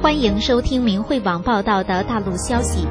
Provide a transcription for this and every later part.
欢迎收听明慧网报道的大陆消息。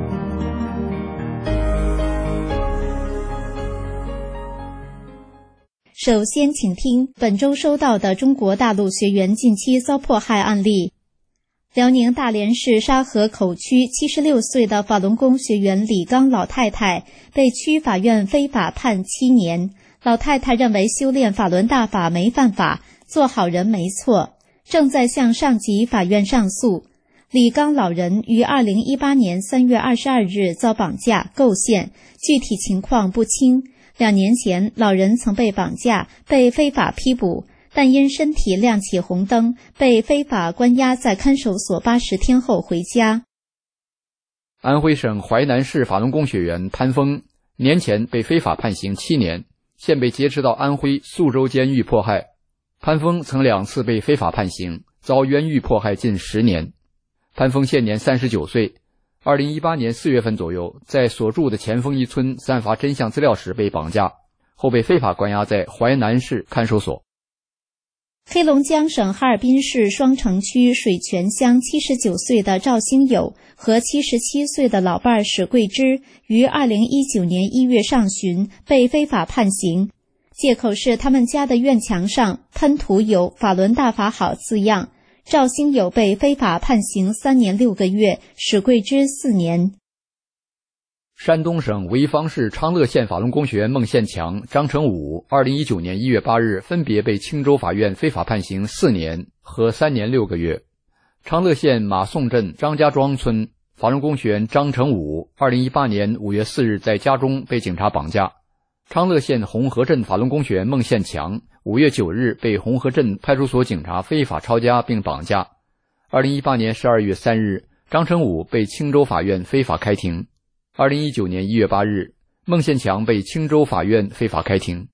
首先请听本周收到的中国大陆学员近期遭迫害案例。辽宁大连市沙河口区76岁的法轮功学员李刚老太太被区法院非法判7年。老太太认为修炼法轮大法没犯法，做好人没错，正在向上级法院上诉。李刚老人于2018年3月22日遭绑架构陷，具体情况不清。2年前，老人曾被绑架，被非法批捕，但因身体亮起红灯，被非法关押在看守所80天后回家。 安徽省淮南市法轮功学员潘峰年前被非法判刑7年，现被劫持到安徽宿州监狱迫害。潘峰曾2次被非法判刑，遭冤狱迫害近10年。潘峰现年39岁，2018年4月份左右，在所住的前锋一村散发真相资料时被绑架，后被非法关押在淮南市看守所。 黑龙江省哈尔滨市双城区水泉乡79岁的赵兴友和77岁的老伴史桂芝于2019年1月上旬被非法判刑，借口是他们家的院墙上喷涂有法轮大法好字样。赵兴友被非法判刑3年6个月，史桂芝4年。 山东省潍坊市昌乐县法轮功学员孟宪强、张成武2019年1月8日分别被青州法院非法判刑4年和3年6个月。昌乐县马宋镇张家庄村法轮功学员张成武2018年5月4日在家中被警察绑架。昌乐县红河镇法轮功学员孟宪强5月9日被红河镇派出所警察非法抄家并绑架。2018年12月3日，张成武被青州法院非法开庭。2019年1月8日，孟宪强被青州法院非法开庭。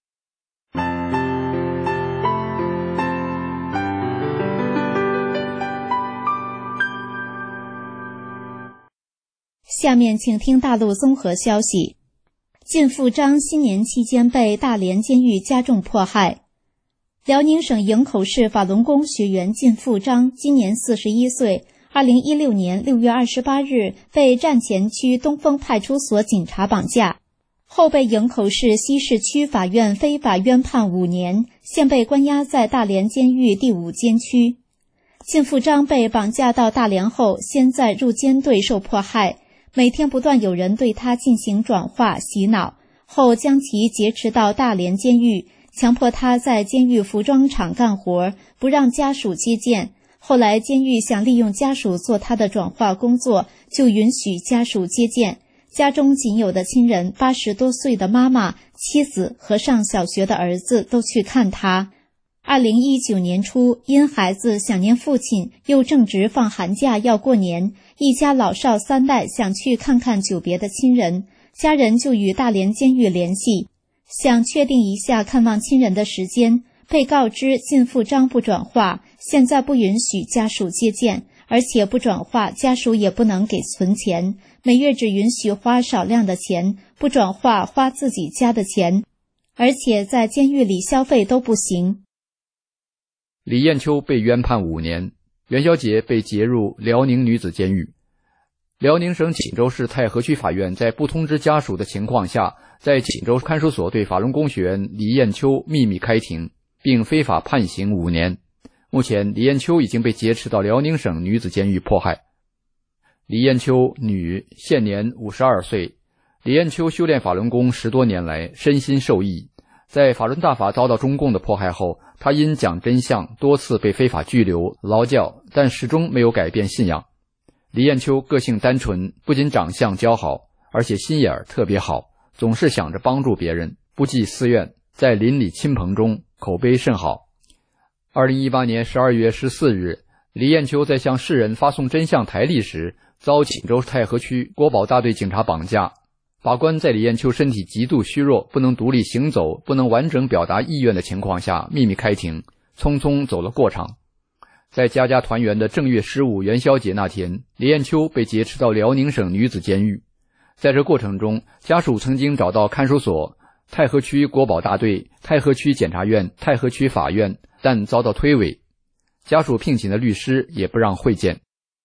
下面请听大陆综合消息。靳富章新年期间被大连监狱加重迫害。辽宁省营口市法轮功学员靳富章今年41岁，2016年6月28日被站前区东风派出所警察绑架，后被营口市西市区法院非法冤判5年，现被关押在大连监狱第5监区。靳富章被绑架到大连后，先在入监队受迫害，每天不断有人对他进行转化洗脑，后将其劫持到大连监狱，强迫他在监狱服装厂干活，不让家属接见。后来监狱想利用家属做他的转化工作，就允许家属接见。家中仅有的亲人80多岁的妈妈、妻子和上小学的儿子都去看他。2019年初，因孩子想念父亲，又正值放寒假要过年，一家老少3代想去看看久别的亲人，家人就与大连监狱联系，想确定一下看望亲人的时间。被告知靳富章不转化，现在不允许家属接见，而且不转化家属也不能给存钱，每月只允许花少量的钱，不转化花自己家的钱，而且在监狱里消费都不行。 李艳秋被冤判5年，元宵节被劫入辽宁女子监狱。辽宁省锦州市太和区法院在不通知家属的情况下，在锦州看守所对法轮功学员李艳秋秘密开庭，并非法判刑5年。目前李艳秋已经被劫持到辽宁省女子监狱迫害。李艳秋，女，现年52岁。李艳秋修炼法轮功10多年来，身心受益。在法轮大法遭到中共的迫害后，她因讲真相多次被非法拘留劳教，但始终没有改变信仰。李艳秋个性单纯，不仅长相姣好，而且心眼儿特别好，总是想着帮助别人，不计私怨，在邻里亲朋中口碑甚好。2018年12月14日，李艳秋在向世人发送真相台历时，遭锦州太和区国保大队警察绑架。法官在李艳秋身体极度虚弱，不能独立行走，不能完整表达意愿的情况下秘密开庭，匆匆走了过场。在家家团圆的正月15元宵节那天，李艳秋被劫持到辽宁省女子监狱。在这过程中，家属曾经找到看守所、太和区国保大队、太和区检察院、太和区法院，但遭到推诿。家属聘请的律师也不让会见。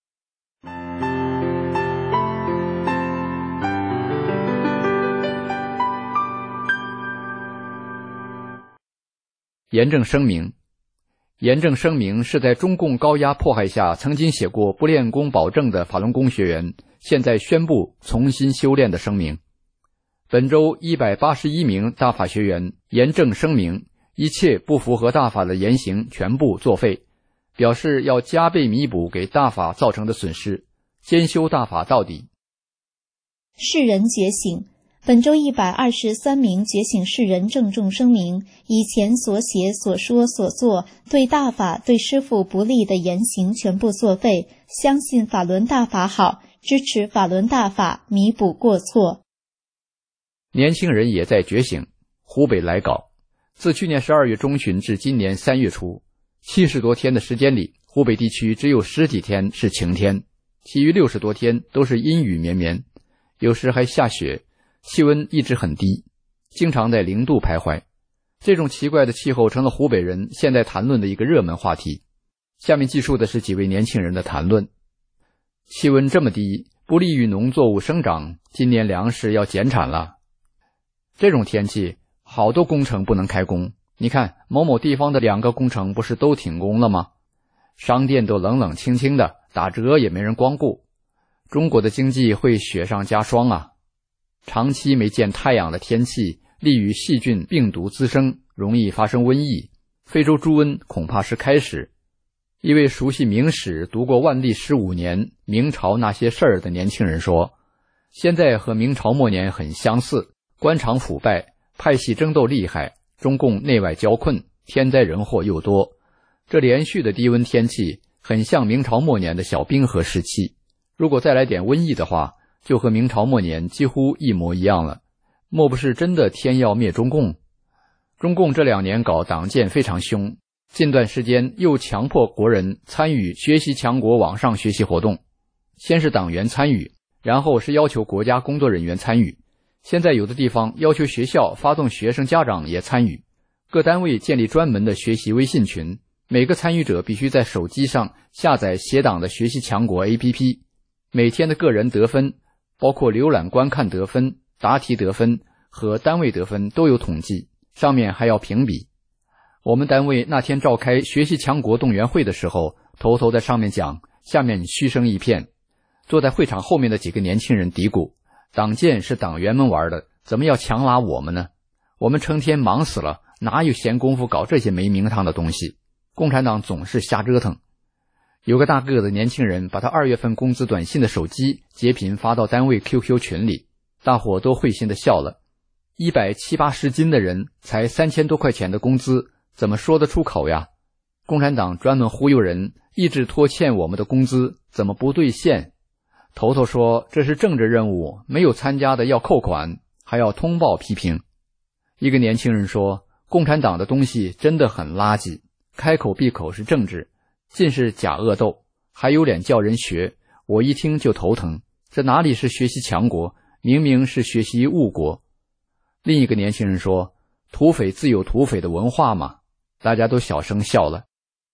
严正声明。严正声明是在中共高压迫害下曾经写过不练功保证的法轮功学员现在宣布重新修炼的声明。本周181名大法学员严正声明，一切不符合大法的言行全部作废，表示要加倍弥补给大法造成的损失，兼修大法到底。 世人觉醒。本周123名觉醒世人郑重声明，以前所写所说所做对大法对师父不利的言行全部作废，相信法轮大法好，支持法轮大法，弥补过错。 年轻人也在觉醒。湖北来稿，自去年12月中旬至今年3月初，70多天的时间里，湖北地区只有10几天是晴天，其余60多天都是阴雨绵绵，有时还下雪，气温一直很低，经常在0度徘徊。这种奇怪的气候成了湖北人现在谈论的一个热门话题。下面记述的是几位年轻人的谈论。气温这么低，不利于农作物生长，今年粮食要减产了。这种天气，好多工程不能开工。你看某某地方的2个工程不是都停工了吗？商店都冷冷清清的，打折也没人光顾。中国的经济会雪上加霜啊！长期没见太阳的天气，利于细菌病毒滋生，容易发生瘟疫。非洲猪瘟恐怕是开始。一位熟悉明史、读过万历15年明朝那些事儿的年轻人说，现在和明朝末年很相似，官场腐败，派系争斗厉害，中共内外交困，天灾人祸又多。这连续的低温天气很像明朝末年的小冰河时期，如果再来点瘟疫的话，就和明朝末年几乎一模一样了。莫不是真的天要灭中共？中共这2年搞党建非常凶，近段时间又强迫国人参与学习强国网上学习活动，先是党员参与，然后是要求国家工作人员参与，现在有的地方要求学校发动学生家长也参与，各单位建立专门的学习微信群，每个参与者必须在手机上下载协党的学习强国 APP， 每天的个人得分，包括浏览观看得分、答题得分和单位得分都有统计，上面还要评比。我们单位那天召开学习强国动员会的时候，头头在上面讲，下面嘘声一片。坐在会场后面的几个年轻人嘀咕，党建是党员们玩的，怎么要强拉我们呢？我们成天忙死了，哪有闲工夫搞这些没名堂的东西？共产党总是瞎折腾。有个大个子年轻人把他2月份工资短信的手机截屏发到单位 QQ 群里，大伙都会心的笑了。170、80斤的人才3000多块钱的工资，怎么说得出口呀？共产党专门忽悠人，一直拖欠我们的工资，怎么不兑现？头头说这是政治任务，没有参加的要扣款，还要通报批评。一个年轻人说，共产党的东西真的很垃圾，开口闭口是政治，尽是假恶斗，还有脸叫人学，我一听就头疼，这哪里是学习强国，明明是学习误国。另一个年轻人说，土匪自有土匪的文化嘛，大家都小声笑了。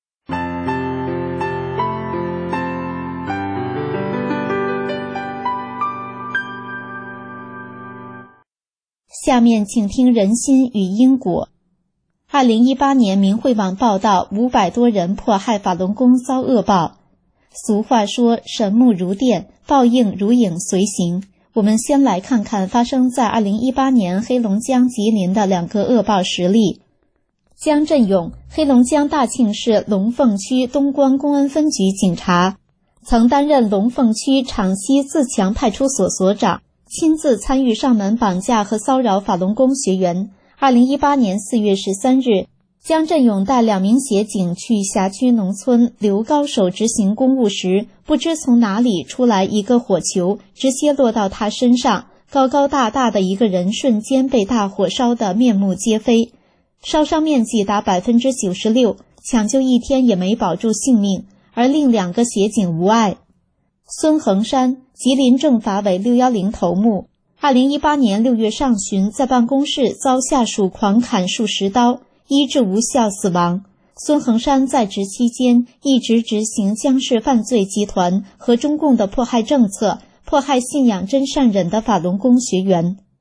下面请听人心与因果。2018年明慧网报道500多人迫害法轮功遭恶报。俗话说神目如电，报应如影随形。我们先来看看发生在2018年黑龙江吉林的2个恶报实例。江振勇，黑龙江大庆市龙凤区东关公安分局警察，曾担任龙凤区厂西自强派出所所长，亲自参与上门绑架和骚扰法轮功学员。2018年4月13日，江振勇带2名协警去辖区农村刘高手执行公务时，不知从哪里出来一个火球，直接落到他身上，高高大大的一个人瞬间被大火烧得面目皆非，烧伤面积达 96%， 抢救1天也没保住性命，而另2个协警无碍。孙恒山，吉林政法委610头目，2018年6月上旬在办公室遭下属狂砍数十刀，医治无效死亡。孙恒山在职期间一直执行江氏犯罪集团和中共的迫害政策，迫害信仰真善忍的法轮功学员。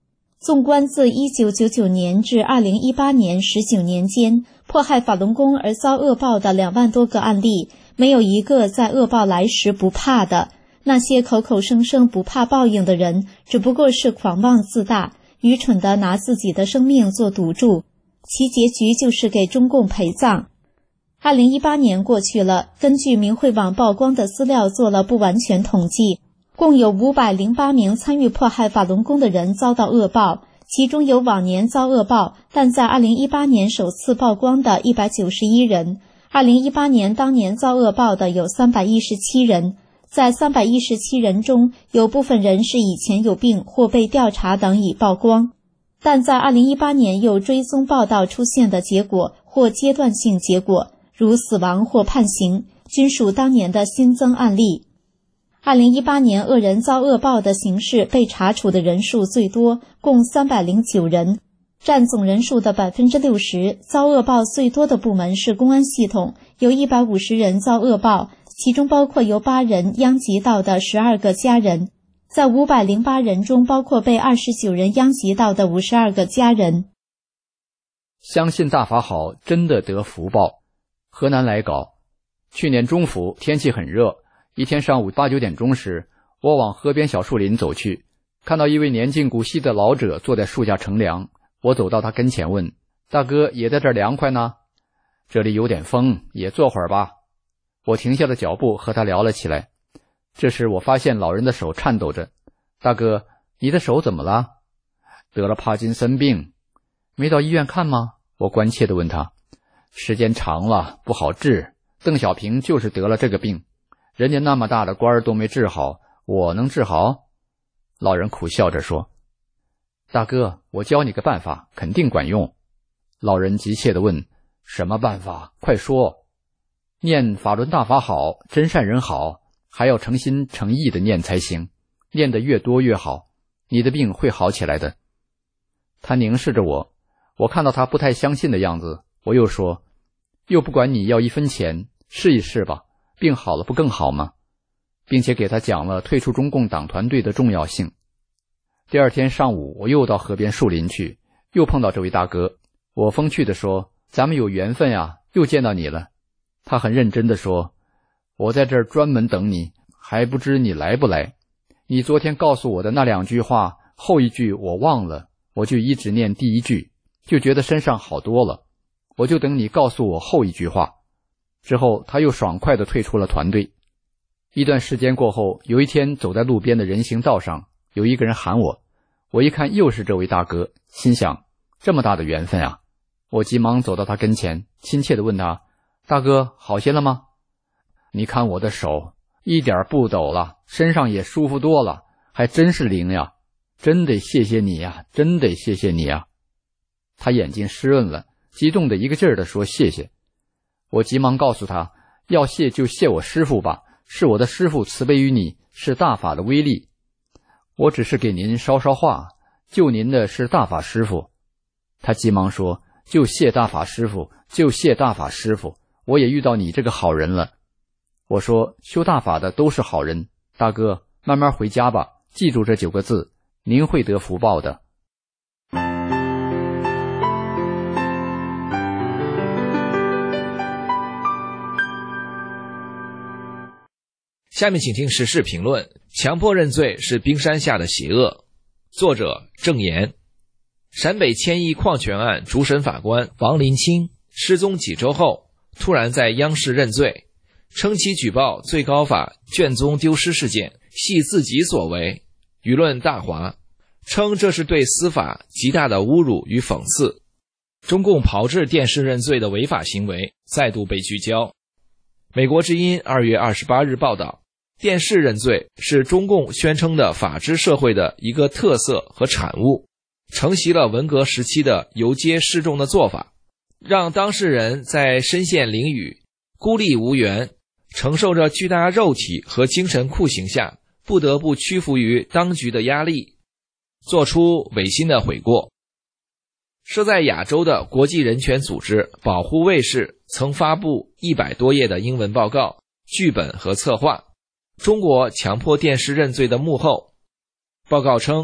纵观自1999年至2018年19年间，迫害法轮功而遭恶报的2万多个案例，没有一个在恶报来时不怕的。那些口口声声不怕报应的人，只不过是狂妄自大，愚蠢地拿自己的生命做赌注，其结局就是给中共陪葬。2018年过去了，根据明慧网曝光的资料做了不完全统计，共有508名参与迫害法轮功的人遭到恶报，其中有往年遭恶报，但在2018年首次曝光的191人。2018年当年遭恶报的有317人，在317人中，有部分人是以前有病或被调查等已曝光，但在2018年又追踪报道出现的结果或阶段性结果，如死亡或判刑，均属当年的新增案例。2018年恶人遭恶报的形式被查处的人数最多，共309人，占总人数的 60%。 遭恶报最多的部门是公安系统，有150人遭恶报，其中包括由8人殃及到的12个家人，在508人中包括被29人殃及到的52个家人。 相信大法好，真的得福报。河南来稿，去年中伏，天气很热，一天上午8、9点钟时，我往河边小树林走去，看到一位年近古稀的老者坐在树下乘凉。我走到他跟前问：大哥也在这儿凉快呢？这里有点风，也坐会儿吧。我停下了脚步和他聊了起来。这时我发现老人的手颤抖着。大哥，你的手怎么了？得了帕金森病。没到医院看吗？我关切地问他。时间长了不好治，邓小平就是得了这个病，人家那么大的官都没治好，我能治好？老人苦笑着说。大哥，我教你个办法，肯定管用。老人急切地问，什么办法？快说。念法轮大法好，真善人好，还要诚心诚意的念才行，念得越多越好，你的病会好起来的。他凝视着我，我看到他不太相信的样子，我又说，又不管你要1分钱，试一试吧，病好了不更好吗？并且给他讲了退出中共党团队的重要性。第二天上午，我又到河边树林去，又碰到这位大哥。我风趣地说，咱们有缘分呀，又见到你了。他很认真地说，我在这儿专门等你，还不知你来不来。你昨天告诉我的那2句话，后一句我忘了，我就一直念第一句，就觉得身上好多了。我就等你告诉我后一句话。之后他又爽快地退出了团队。一段时间过后，有一天走在路边的人行道上，有一个人喊我，我一看又是这位大哥，心想这么大的缘分啊。我急忙走到他跟前，亲切地问他，大哥好些了吗？你看我的手一点不抖了，身上也舒服多了，还真是灵呀，真得谢谢你呀，真得谢谢你呀。他眼睛湿润了，激动的一个劲儿地说谢谢。我急忙告诉他，要谢就谢我师父吧，是我的师父慈悲于你，是大法的威力。我只是给您捎捎话，救您的是大法师父。他急忙说，就谢大法师父，就谢大法师父，我也遇到你这个好人了。我说，修大法的都是好人，大哥慢慢回家吧，记住这9个字，您会得福报的。 下面请听时事评论，强迫认罪是冰山下的邪恶。作者郑言。陕北千亿矿权案主审法官王林清失踪几周后，突然在央视认罪，称其举报最高法卷宗丢失事件系自己所为，舆论大哗，称这是对司法极大的侮辱与讽刺。中共炮制电视认罪的违法行为再度被聚焦。美国之音2月28日报道，电视认罪是中共宣称的法治社会的一个特色和产物，承袭了文革时期的游街示众的做法，让当事人在身陷囹圄、孤立无援，承受着巨大肉体和精神酷刑下，不得不屈服于当局的压力，做出违心的悔过。设在亚洲的国际人权组织保护卫士曾发布100多页的英文报告、剧本和策划，中国强迫电视认罪的幕后。报告称，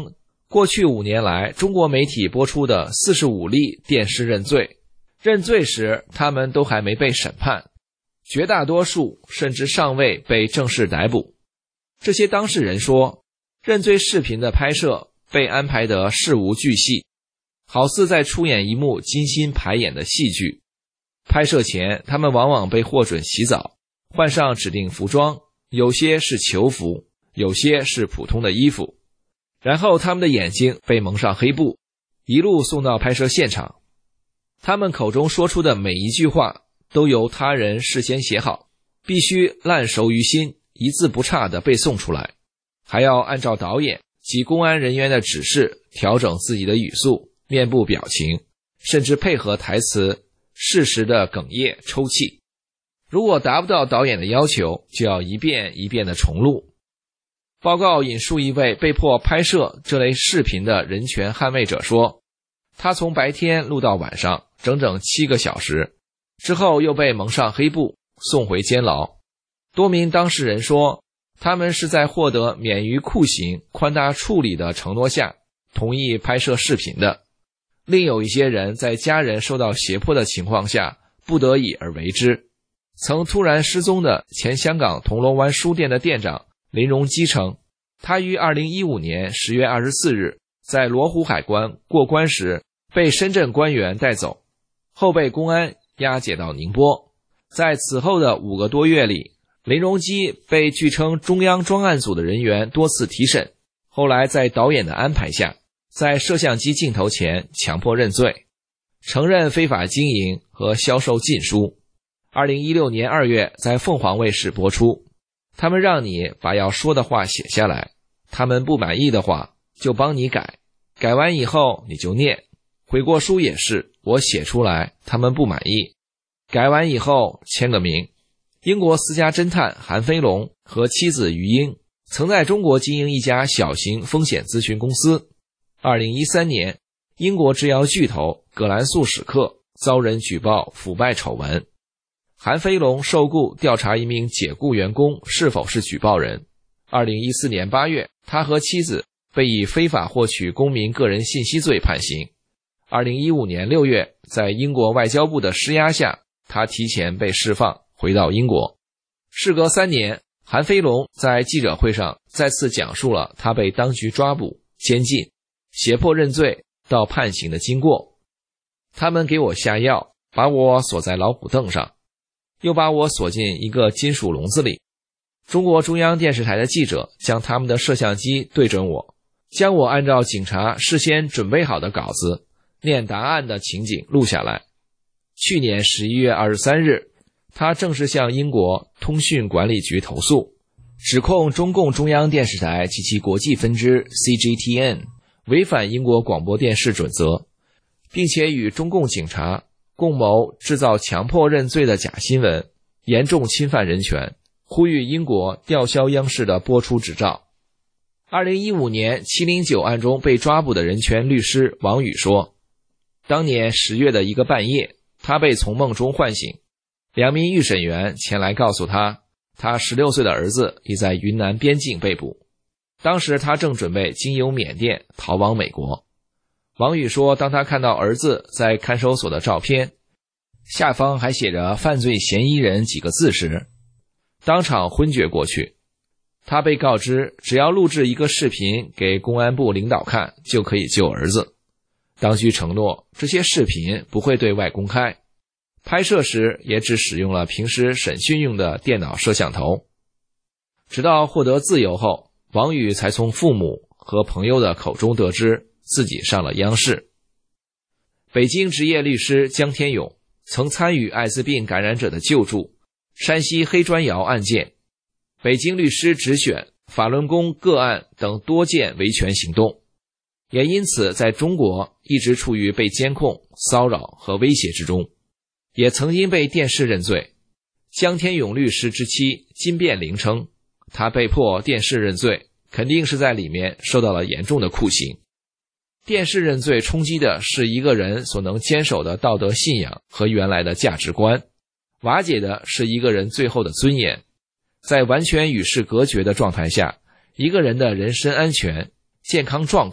过去5年来，中国媒体播出的45例电视认罪，认罪时他们都还没被审判，绝大多数甚至尚未被正式逮捕。这些当事人说，认罪视频的拍摄被安排得事无巨细，好似在出演一幕精心排演的戏剧。拍摄前，他们往往被获准洗澡，换上指定服装，有些是囚服，有些是普通的衣服。然后他们的眼睛被蒙上黑布，一路送到拍摄现场。他们口中说出的每一句话都由他人事先写好，必须烂熟于心，一字不差地背诵出来，还要按照导演及公安人员的指示调整自己的语速、面部表情，甚至配合台词适时的哽咽抽泣。如果达不到导演的要求，就要一遍一遍地重录。报告引述一位被迫拍摄这类视频的人权捍卫者说，他从白天录到晚上，整整7个小时，之后又被蒙上黑布，送回监牢。多名当事人说，他们是在获得免于酷刑、宽大处理的承诺下，同意拍摄视频的。另有一些人在家人受到胁迫的情况下，不得已而为之。曾突然失踪的前香港铜锣湾书店的店长林荣基称，他于2015年10月24日在罗湖海关过关时被深圳官员带走，后被公安押解到宁波。在此后的5个多月里，林荣基被据称中央专案组的人员多次提审，后来在导演的安排下，在摄像机镜头前强迫认罪，承认非法经营和销售禁书。2016年2月在凤凰卫视播出。他们让你把要说的话写下来，他们不满意的话就帮你改，改完以后你就念。悔过书也是，我写出来，他们不满意，改完以后签个名。英国私家侦探韩飞龙和妻子于英曾在中国经营一家小型风险咨询公司。2013年，英国制药巨头葛兰素史克遭人举报腐败丑闻，韩飞龙受雇调查一名解雇员工是否是举报人。2014年8月，他和妻子被以非法获取公民个人信息罪判刑。2015年6月，在英国外交部的施压下，他提前被释放，回到英国。事隔3年，韩飞龙在记者会上再次讲述了他被当局抓捕、监禁、胁迫认罪到判刑的经过。他们给我下药，把我锁在老虎凳上，又把我锁进一个金属笼子里。中国中央电视台的记者将他们的摄像机对准我，将我按照警察事先准备好的稿子念答案的情景录下来。去年11月23日，他正式向英国通讯管理局投诉，指控中共中央电视台及其国际分支 CGTN 违反英国广播电视准则，并且与中共警察共谋制造强迫认罪的假新闻，严重侵犯人权，呼吁英国吊销央视的播出执照。2015年709案中被抓捕的人权律师王宇说，当年10月的一个半夜，他被从梦中唤醒，2名预审员前来告诉他，他16岁的儿子已在云南边境被捕，当时他正准备经由缅甸逃往美国。王宇说，当他看到儿子在看守所的照片，下方还写着犯罪嫌疑人几个字时，当场昏厥过去。他被告知只要录制一个视频给公安部领导看就可以救儿子，当局承诺这些视频不会对外公开，拍摄时也只使用了平时审讯用的电脑摄像头。直到获得自由后，王宇才从父母和朋友的口中得知自己上了央视。北京执业律师江天勇曾参与艾滋病感染者的救助、山西黑砖窑案件、北京律师直选、法轮功个案等多件维权行动，也因此在中国一直处于被监控、骚扰和威胁之中，也曾经被电视认罪。江天勇律师之妻金变玲称，他被迫电视认罪，肯定是在里面受到了严重的酷刑。电视认罪冲击的是一个人所能坚守的道德信仰和原来的价值观，瓦解的是一个人最后的尊严。在完全与世隔绝的状态下，一个人的人身安全、健康状况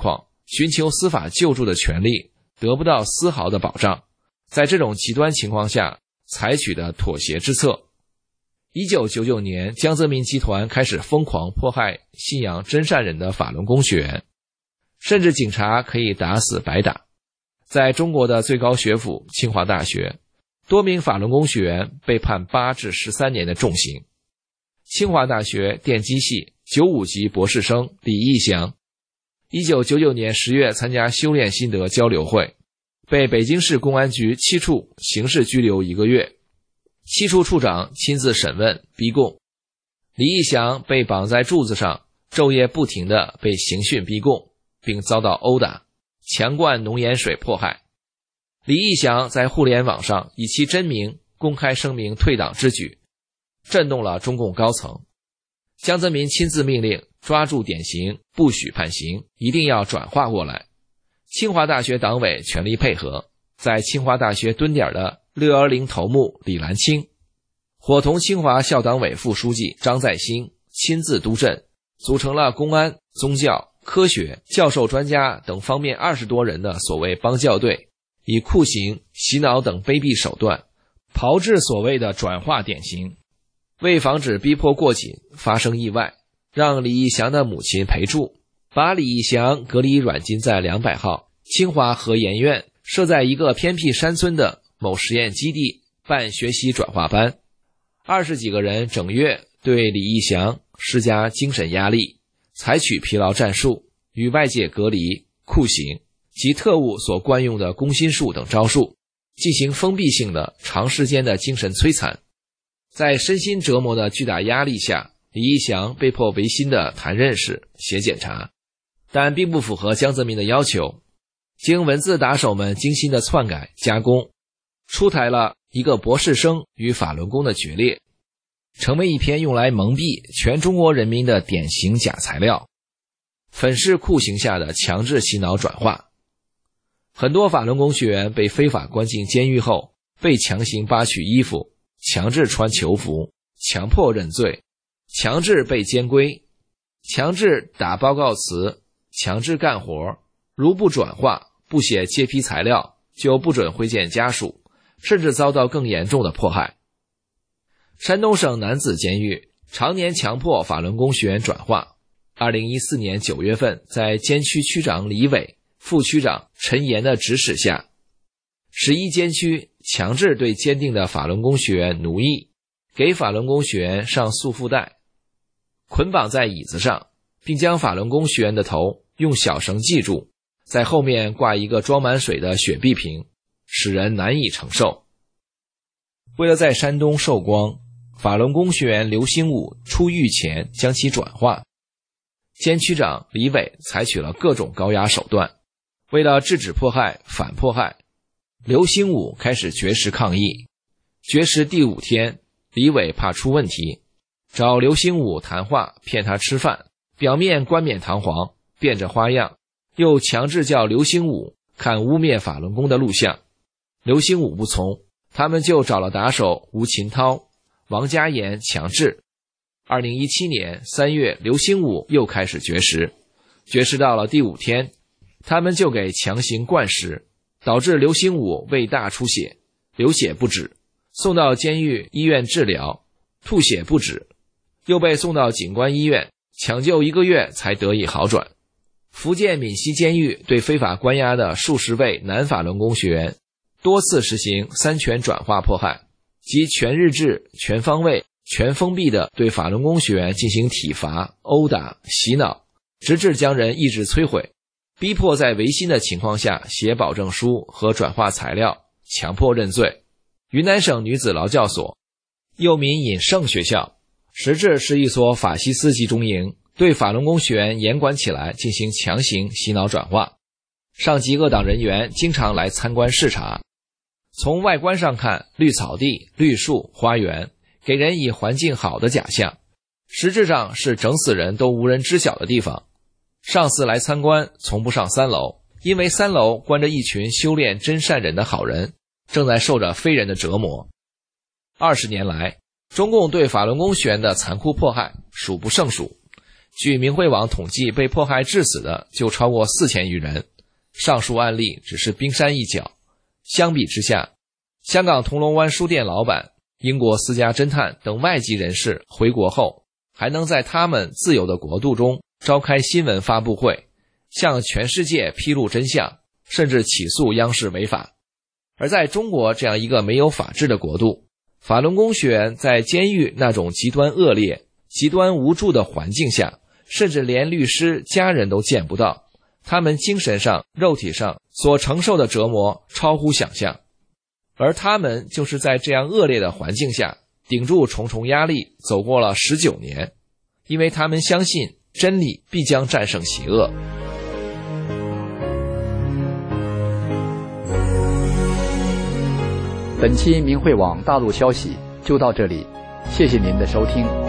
寻求司法救助的权利得不到丝毫的保障，在这种极端情况下采取的妥协之策。1999年，江泽民集团开始疯狂迫害信仰真善忍的法轮功学员，甚至警察可以打死白打。在中国的最高学府清华大学，多名法轮功学员被判8至13年的重刑。清华大学电机系95级博士生李义祥1999年10月参加修炼心得交流会，被北京市公安局7处刑事拘留1个月，7处处长亲自审问逼供。李义祥被绑在柱子上，昼夜不停地被刑讯逼供，并遭到殴打、强灌浓盐水迫害。李义祥在互联网上以其真名公开声明退党之举，震动了中共高层。江泽民亲自命令抓住典型，不许判刑，一定要转化过来。清华大学党委全力配合，在清华大学蹲点的610头目李兰清，伙同清华校党委副书记张在兴亲自督阵，组成了公安、宗教、科学、教授专家等方面20多人的所谓帮教队，以酷刑、洗脑等卑鄙手段炮制所谓的转化典型。为防止逼迫过紧发生意外，让李义祥的母亲陪住，把李义祥隔离软禁在200号清华核研院设在一个偏僻山村的某实验基地办学习转化班。20几个人整月对李义祥施加精神压力，采取疲劳战术，与外界隔离、酷刑及特务所惯用的攻心术等招数，进行封闭性的长时间的精神摧残。在身心折磨的巨大压力下，李义祥被迫违心的谈认识、写检查，但并不符合江泽民的要求。经文字打手们精心的篡改加工，出台了一个博士生与法轮功的决裂，成为一篇用来蒙蔽全中国人民的典型假材料，粉饰酷刑下的强制洗脑转化。很多法轮功学员被非法关进监狱后，被强行扒取衣服，强制穿囚服，强迫认罪，强制背监规，强制打报告词，强制干活，如不转化、不写揭批材料，就不准会见家属，甚至遭到更严重的迫害。山东省男子监狱常年强迫法轮功学员转化。2014年9月份，在监区区长李伟、副区长陈岩的指使下，11监区强制对坚定的法轮功学员奴役，给法轮功学员上束缚带，捆绑在椅子上，并将法轮功学员的头用小绳系住，在后面挂一个装满水的雪碧瓶，使人难以承受。为了在山东寿光，法轮功学员刘兴武出狱前将其转化，监区长李伟采取了各种高压手段。为了制止迫害、反迫害，刘兴武开始绝食抗议。绝食第5天，李伟怕出问题，找刘兴武谈话，骗他吃饭，表面冠冕堂皇，变着花样，又强制叫刘兴武看污蔑法轮功的录像。刘兴武不从，他们就找了打手吴琴涛、王家岩强制。2017年3月，刘兴武又开始绝食，绝食到了第5天，他们就给强行灌食，导致刘兴武胃大出血，流血不止，送到监狱医院治疗，吐血不止，又被送到警官医院抢救1个月才得以好转。福建闽西监狱对非法关押的数十位男法轮功学员多次实行3权转化迫害，即全日制、全方位、全封闭的对法轮功学员进行体罚、殴打、洗脑，直至将人意志摧毁，逼迫在违心的情况下写保证书和转化材料，强迫认罪。云南省女子劳教所，又名引圣学校，实质是一所法西斯集中营，对法轮功学员严管起来，进行强行洗脑转化。上级恶党人员经常来参观视察，从外观上看，绿草地、绿树、花园，给人以环境好的假象，实质上是整死人都无人知晓的地方。上司来参观，从不上3楼，因为3楼关着一群修炼真善忍的好人，正在受着非人的折磨。20年来，中共对法轮功学员的残酷迫害数不胜数， 据明慧网统计，被迫害致死的就超过4000余人，上述案例只是冰山一角。相比之下，香港铜锣湾书店老板、英国私家侦探等外籍人士回国后，还能在他们自由的国度中召开新闻发布会，向全世界披露真相，甚至起诉央视违法。而在中国这样一个没有法治的国度，法轮功学员在监狱那种极端恶劣、极端无助的环境下，甚至连律师、家人都见不到，他们精神上、肉体上所承受的折磨超乎想象。而他们就是在这样恶劣的环境下，顶住重重压力，走过了19年，因为他们相信真理必将战胜邪恶。 本期明慧网大陆消息就到这里，谢谢您的收听。